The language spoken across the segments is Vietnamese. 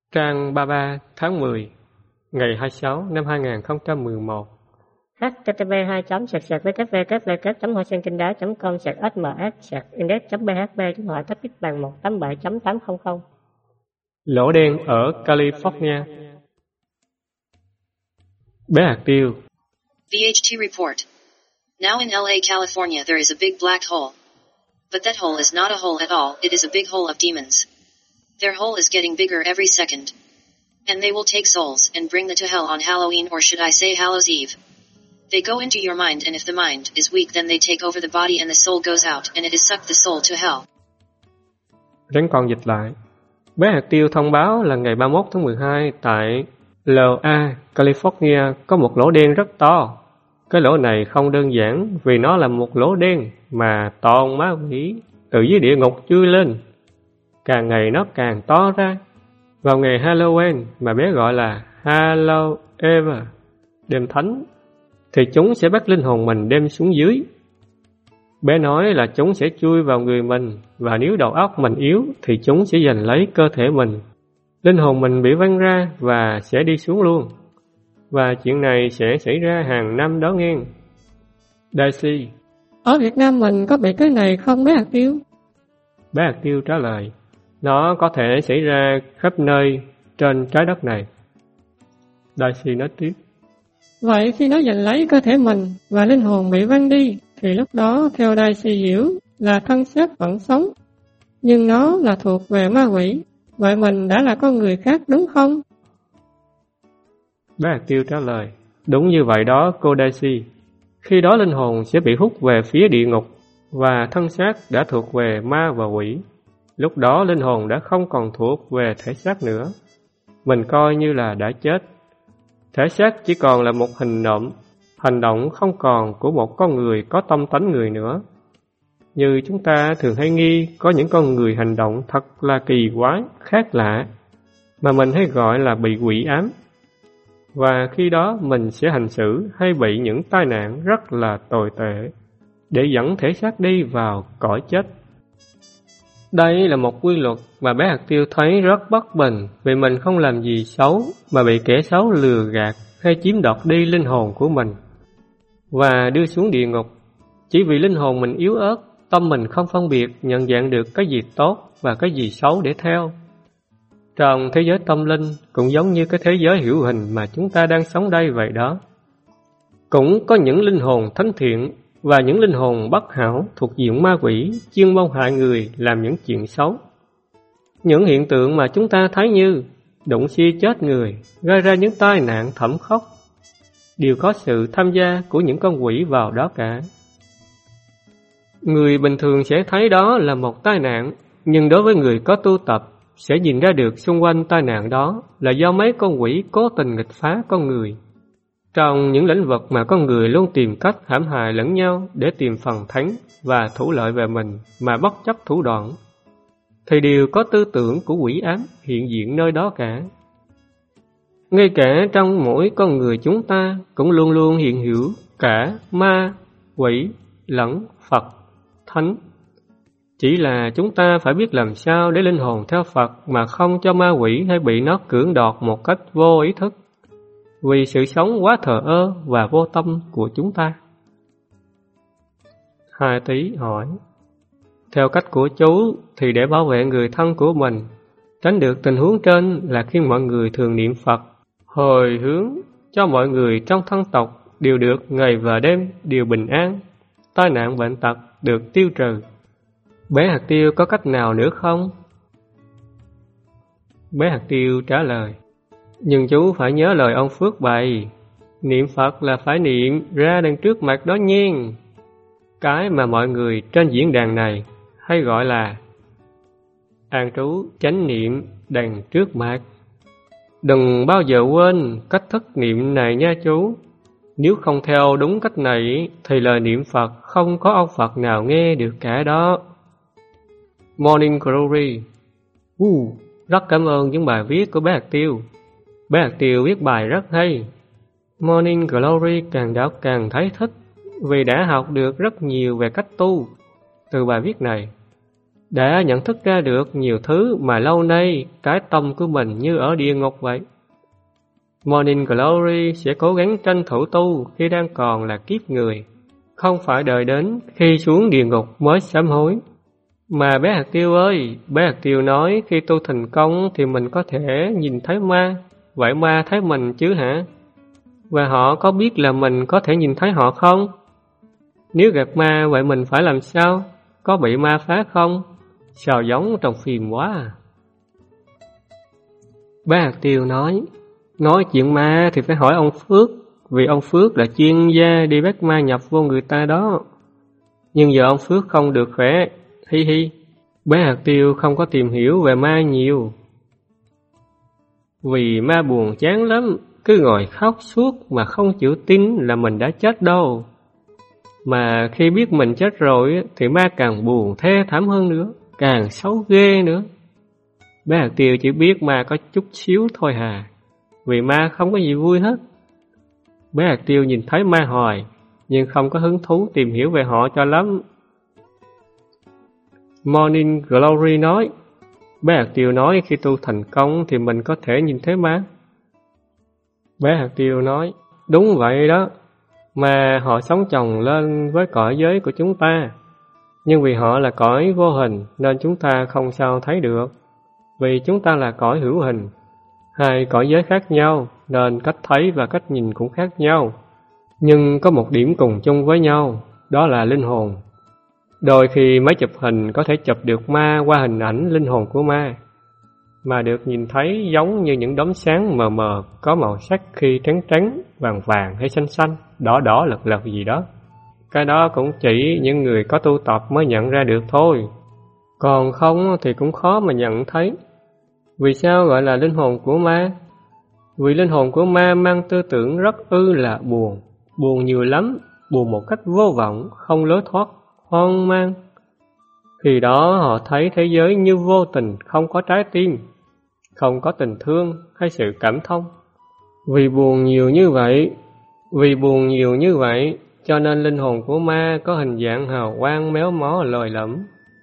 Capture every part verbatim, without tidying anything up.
Trang ba mươi ba tháng mười, ngày hai mươi sáu năm hai nghìn không trăm mười một. h t t p hai chấm sạc sạc w w w chấm hoa sen kinh đá chấm com sạc sms sạc index chấm php chấm hỏi topic bằng một tám bảy chấm tám trăm. Lỗ đen ở California. Bé hạt tiêu. V H T report. Now in L A, California, there is a big black hole. But that hole is not a hole at all, it is a big hole of demons. Their hole is getting bigger every second. And they will take souls and bring them to hell on Halloween, or should I say Hallows Eve. They go into your mind, and if the mind is weak, then they take over the body and the soul goes out, and it is sucked the soul to hell. Rắn con dịch lại. Bé hạt tiêu thông báo là ngày ba mươi mốt tháng mười hai tại L A, California có một lỗ đen rất to. Cái lỗ này không đơn giản vì nó là một lỗ đen mà toàn ma quỷ từ dưới địa ngục chui lên. Càng ngày nó càng to ra. Vào ngày Halloween mà bé gọi là Halloween, đêm thánh, thì chúng sẽ bắt linh hồn mình đem xuống dưới. Bé nói là chúng sẽ chui vào người mình, và nếu đầu óc mình yếu thì chúng sẽ giành lấy cơ thể mình. Linh hồn mình bị văng ra và sẽ đi xuống luôn. Và chuyện này sẽ xảy ra hàng năm đó nghe. Daisy: Ở Việt Nam mình có bị cái này không bé hạt tiêu? Bé hạt tiêu trả lời: Nó có thể xảy ra khắp nơi trên trái đất này. Daisy nói tiếp: Vậy khi nó giành lấy cơ thể mình và linh hồn bị văng đi, thì lúc đó theo Daisy hiểu là thân xác vẫn sống, nhưng nó là thuộc về ma quỷ. Vậy mình đã là con người khác đúng không? Bé hạt tiêu trả lời: Đúng như vậy đó cô Daisy. Khi đó linh hồn sẽ bị hút về phía địa ngục, và thân xác đã thuộc về ma và quỷ. Lúc đó linh hồn đã không còn thuộc về thể xác nữa. Mình coi như là đã chết. Thể xác chỉ còn là một hình nộm, hành động không còn của một con người có tâm tánh người nữa. Như chúng ta thường hay nghi có những con người hành động thật là kỳ quái, khác lạ, mà mình hay gọi là bị quỷ ám. Và khi đó mình sẽ hành xử hay bị những tai nạn rất là tồi tệ để dẫn thể xác đi vào cõi chết. Đây là một quy luật mà bé hạt tiêu thấy rất bất bình, vì mình không làm gì xấu mà bị kẻ xấu lừa gạt hay chiếm đoạt đi linh hồn của mình và đưa xuống địa ngục. Chỉ vì linh hồn mình yếu ớt, tâm mình không phân biệt nhận dạng được cái gì tốt và cái gì xấu để theo. Trong thế giới tâm linh cũng giống như cái thế giới hữu hình mà chúng ta đang sống đây vậy đó. Cũng có những linh hồn thánh thiện và những linh hồn bất hảo thuộc diện ma quỷ chuyên môn hại người làm những chuyện xấu. Những hiện tượng mà chúng ta thấy như đụng xe chết người, gây ra những tai nạn thảm khốc, đều có sự tham gia của những con quỷ vào đó cả. Người bình thường sẽ thấy đó là một tai nạn, nhưng đối với người có tu tập sẽ nhìn ra được xung quanh tai nạn đó là do mấy con quỷ cố tình nghịch phá con người. Trong những lĩnh vực mà con người luôn tìm cách hãm hại lẫn nhau để tìm phần thắng và thủ lợi về mình mà bất chấp thủ đoạn, thì đều có tư tưởng của quỷ ám hiện diện nơi đó cả. Ngay cả trong mỗi con người chúng ta cũng luôn luôn hiện hữu cả ma, quỷ lẫn Phật, Thánh. Chỉ là chúng ta phải biết làm sao để linh hồn theo Phật mà không cho ma quỷ hay bị nó cưỡng đoạt một cách vô ý thức, vì sự sống quá thờ ơ và vô tâm của chúng ta. Hai Tý hỏi: Theo cách của chú thì để bảo vệ người thân của mình, tránh được tình huống trên là khi mọi người thường niệm Phật, hồi hướng cho mọi người trong thân tộc đều được ngày và đêm đều bình an, tai nạn bệnh tật được tiêu trừ. Bé hạt tiêu có cách nào nữa không? Bé hạt tiêu trả lời: Nhưng chú phải nhớ lời ông Phước bày, niệm Phật là phải niệm ra đằng trước mặt đó nhiên. Cái mà mọi người trên diễn đàn này hay gọi là an trú chánh niệm đằng trước mặt. Đừng bao giờ quên cách thức niệm này nha chú. Nếu không theo đúng cách này thì lời niệm Phật không có ông Phật nào nghe được cả đó. Morning Glory. Uh, rất cảm ơn những bài viết của bé hạt tiêu. Bé hạt tiêu viết bài rất hay. Morning Glory càng đọc càng thấy thích vì đã học được rất nhiều về cách tu từ bài viết này. đã nhận thức ra được nhiều thứ mà lâu nay cái tâm của mình như ở địa ngục vậy. Morning Glory sẽ cố gắng tranh thủ tu khi đang còn là kiếp người, không phải đợi đến khi xuống địa ngục mới sám hối. Mà bé hạt tiêu ơi, bé hạt tiêu nói khi tu thành công thì mình có thể nhìn thấy ma, vậy ma thấy mình chứ hả? Và họ có biết là mình có thể nhìn thấy họ không? Nếu gặp ma vậy mình phải làm sao? Có bị ma phá không? Sao giống trong phim quá à? Bé hạt tiêu nói, nói chuyện ma thì phải hỏi ông Phước, vì ông Phước là chuyên gia đi bắt ma nhập vô người ta đó. Nhưng giờ ông Phước không được khỏe, hi hi. Bé hạt tiêu không có tìm hiểu về ma nhiều. Vì ma buồn chán lắm, cứ ngồi khóc suốt mà không chịu tin là mình đã chết đâu. Mà khi biết mình chết rồi thì ma càng buồn thê thảm hơn nữa, càng xấu ghê nữa. Bé hạt tiêu chỉ biết ma có chút xíu thôi hà, vì ma không có gì vui hết. Bé hạt tiêu nhìn thấy ma hoài, nhưng không có hứng thú tìm hiểu về họ cho lắm. Morning Glory nói, bé hạt tiêu nói khi tu thành công thì mình có thể nhìn thấy ma. Bé hạt tiêu nói, đúng vậy đó, mà họ sống chồng lên với cõi giới của chúng ta. Nhưng vì họ là cõi vô hình nên chúng ta không sao thấy được. Vì chúng ta là cõi hữu hình, hai cõi giới khác nhau nên cách thấy và cách nhìn cũng khác nhau. Nhưng có một điểm cùng chung với nhau, đó là linh hồn. Đôi khi máy chụp hình có thể chụp được ma qua hình ảnh linh hồn của ma, mà được nhìn thấy giống như những đốm sáng mờ mờ có màu sắc khi trắng trắng, vàng vàng hay xanh xanh, đỏ đỏ lật lật gì đó. Cái đó cũng chỉ những người có tu tập mới nhận ra được thôi, còn không thì cũng khó mà nhận thấy. Vì sao gọi là linh hồn của ma? Vì linh hồn của ma mang tư tưởng rất ư là buồn, buồn nhiều lắm, buồn một cách vô vọng, không lối thoát, hoang mang. Khi đó họ thấy thế giới như vô tình, không có trái tim, không có tình thương hay sự cảm thông. Vì buồn nhiều như vậy, vì buồn nhiều như vậy, cho nên linh hồn của ma có hình dạng hào quang méo mó lồi lõm.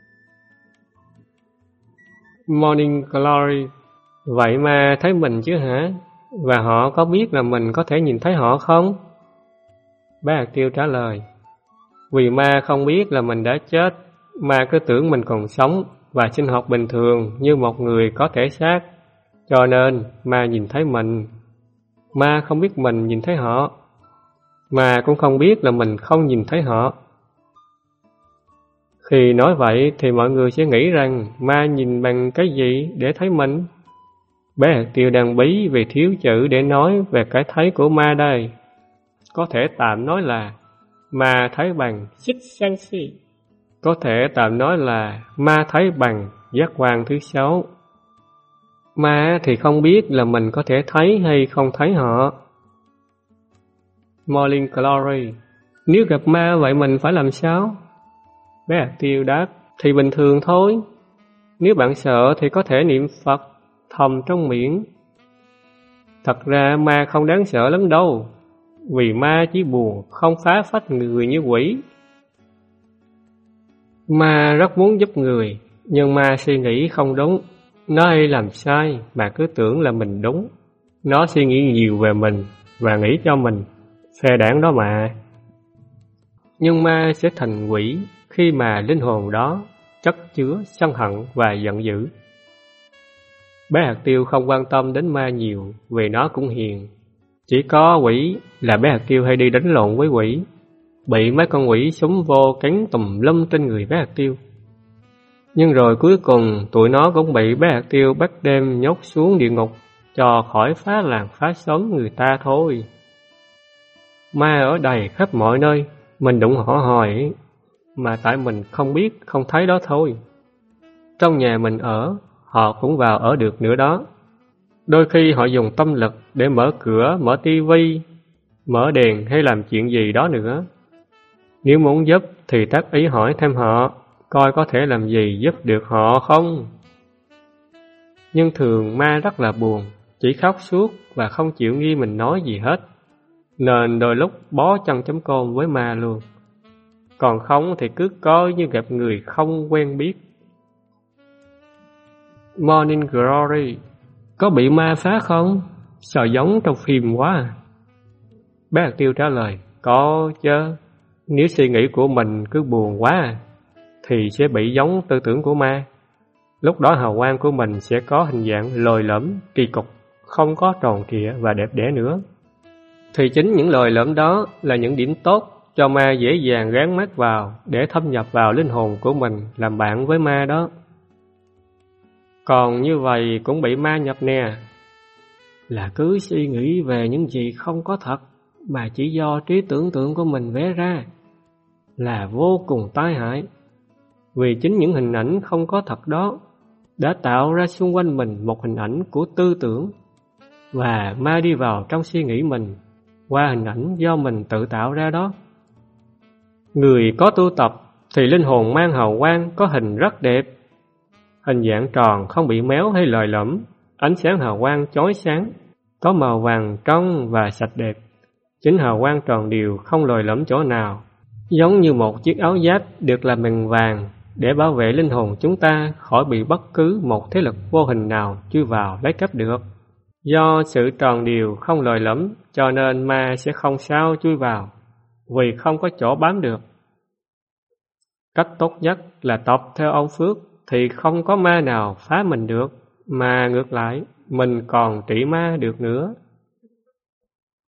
Morning Glory, vậy mà thấy mình chứ hả? Và họ có biết là mình có thể nhìn thấy họ không? Bé hạt tiêu trả lời, vì ma không biết là mình đã chết, ma cứ tưởng mình còn sống và sinh hoạt bình thường như một người có thể xác, cho nên ma nhìn thấy mình. Ma không biết mình nhìn thấy họ, mà cũng không biết là mình không nhìn thấy họ. Khi nói vậy thì mọi người sẽ nghĩ rằng ma nhìn bằng cái gì để thấy mình? Bé hạt tiêu đang bí vì thiếu chữ để nói về cái thấy của ma đây. Có thể tạm nói là ma thấy bằng Sixth sense. Có thể tạm nói là ma thấy bằng giác quan thứ sáu. Ma thì không biết là mình có thể thấy hay không thấy họ. Morning Glory, nếu gặp ma vậy mình phải làm sao? Bé hạt tiêu đáp, thì bình thường thôi. Nếu bạn sợ thì có thể niệm Phật thầm trong miệng. Thật ra ma không đáng sợ lắm đâu, vì ma chỉ buồn, không phá phách người như quỷ. Ma rất muốn giúp người, nhưng ma suy nghĩ không đúng. Nó hay làm sai mà cứ tưởng là mình đúng. Nó suy nghĩ nhiều về mình và nghĩ cho mình, phe đảng đó mà. Nhưng ma sẽ thành quỷ khi mà linh hồn đó chất chứa sân hận và giận dữ. Bé hạt tiêu không quan tâm đến ma nhiều vì nó cũng hiền. Chỉ có quỷ là bé hạt tiêu hay đi đánh lộn với quỷ, bị mấy con quỷ súng vô cắn tùm lum trên người bé hạt tiêu. Nhưng rồi cuối cùng tụi nó cũng bị bé hạt tiêu bắt đêm nhốt xuống địa ngục cho khỏi phá làng phá xóm người ta thôi. Ma ở đầy khắp mọi nơi, mình đụng họ hỏi, mà tại mình không biết, không thấy đó thôi. Trong nhà mình ở, họ cũng vào ở được nữa đó. Đôi khi họ dùng tâm lực để mở cửa, mở tivi, mở đèn hay làm chuyện gì đó nữa. Nếu muốn giúp thì tác ý hỏi thêm họ, coi có thể làm gì giúp được họ không. Nhưng thường ma rất là buồn, chỉ khóc suốt và không chịu nghe mình nói gì hết, nên đôi lúc bó chân chấm côn với ma luôn. Còn không thì cứ coi như gặp người không quen biết. Morning Glory, có bị ma phá không? Sao giống trong phim quá à? Bé Hạt Tiêu trả lời, có chứ. Nếu suy nghĩ của mình cứ buồn quá à, thì sẽ bị giống tư tưởng của ma. Lúc đó hào quang của mình sẽ có hình dạng lồi lõm, kỳ cục, không có tròn trịa và đẹp đẽ nữa. Thì chính những lồi lõm đó là những điểm tốt cho ma dễ dàng gán mắt vào để thâm nhập vào linh hồn của mình, làm bạn với ma đó. Còn như vậy cũng bị ma nhập nè, là cứ suy nghĩ về những gì không có thật mà chỉ do trí tưởng tượng của mình vẽ ra, là vô cùng tai hại. Vì chính những hình ảnh không có thật đó đã tạo ra xung quanh mình một hình ảnh của tư tưởng, và ma đi vào trong suy nghĩ mình qua hình ảnh do mình tự tạo ra đó. Người có tu tập thì linh hồn mang hào quang có hình rất đẹp, hình dạng tròn không bị méo hay lồi lõm, ánh sáng hào quang chói sáng, có màu vàng trong và sạch đẹp. Chính hào quang tròn đều không lồi lõm chỗ nào, giống như một chiếc áo giáp được làm bằng vàng để bảo vệ linh hồn chúng ta khỏi bị bất cứ một thế lực vô hình nào chui vào lấy cắp được. Do sự tròn đều không lồi lõm cho nên ma sẽ không sao chui vào, vì không có chỗ bám được. Cách tốt nhất là tập theo ông Phước thì không có ma nào phá mình được, mà ngược lại mình còn trị ma được nữa.